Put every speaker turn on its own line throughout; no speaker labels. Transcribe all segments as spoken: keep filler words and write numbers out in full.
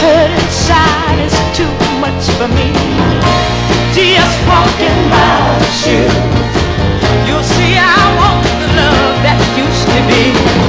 hurt inside is too much for me. Just walk in my shoes. You'll see I want the love that used to be.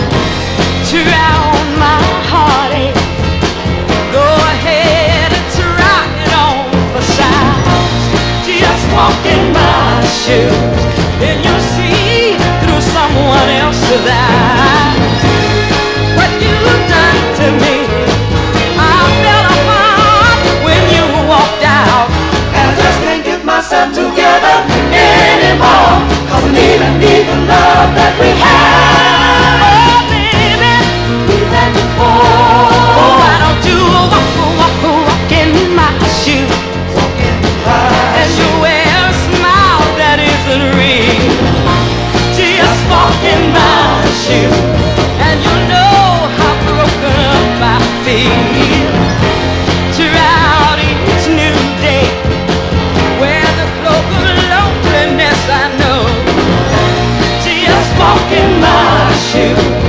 Drown my heartache. Go ahead and try it on for size. Just walk in my shoes, and you'll see through someone else's eyes what you've done to me. I fell apart when you walked out,
And I just can't get myself together anymore, 'cause I need, I need the love that we had.
oh baby,
We've had
oh
before.
why don't you walk, walk, walk in my shoes, and you wear a smile that isn't real. Just walk in my shoes, and you'll know how broken up I feel. Throughout each new day, wear the cloak of loneliness I know. Just walk in my shoes.